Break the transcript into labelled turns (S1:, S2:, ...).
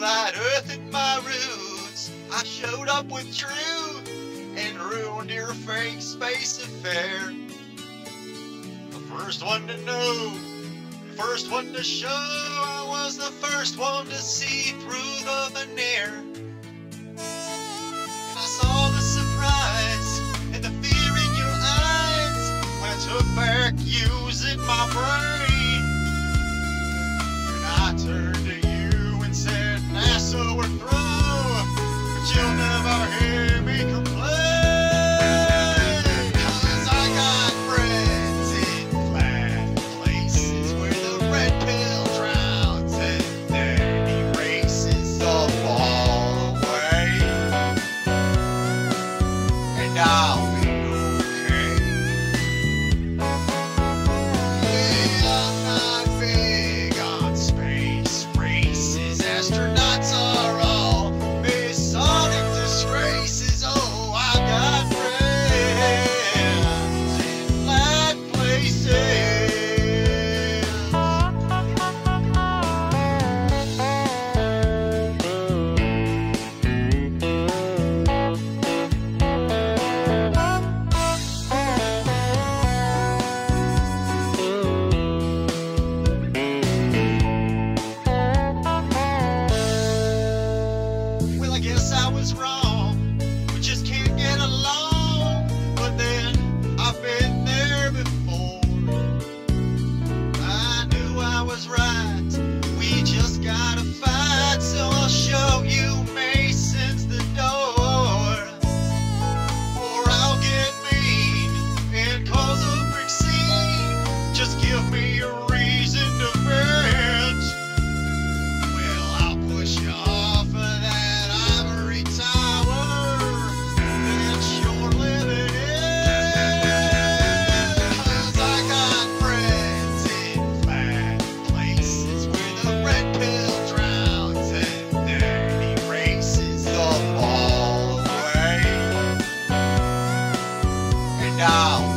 S1: flat earth and my roots. I showed up with truth and ruined your fake space affair. The first one to know, the first one to show, I was the first one to see through the veneer. And I saw the surprise and the fear in your eyes when I took back using my brain. And I turned to you and said, NASA, we're through, but you'll never hear me complain. 'Cause I got friends in flat places where the red pill drowns and then erases the fall away. And I'll be okay. Yeah, I'm not big on space races. Astronauts are all Masonic disgraces. Oh, I got friends in flat places. Well, I guess I was wrong. We just can't get along. But then I've been there before. I knew I was right. We just gotta fight. So I'll show you Mason's the door. Or I'll get mean and cause a big scene. Just give me a reason to vent. Well, I'll push you off of that ivory tower, then sure living in. 'Cause I got friends in flat places where the red pill drowns and then erases the fall away. And I'll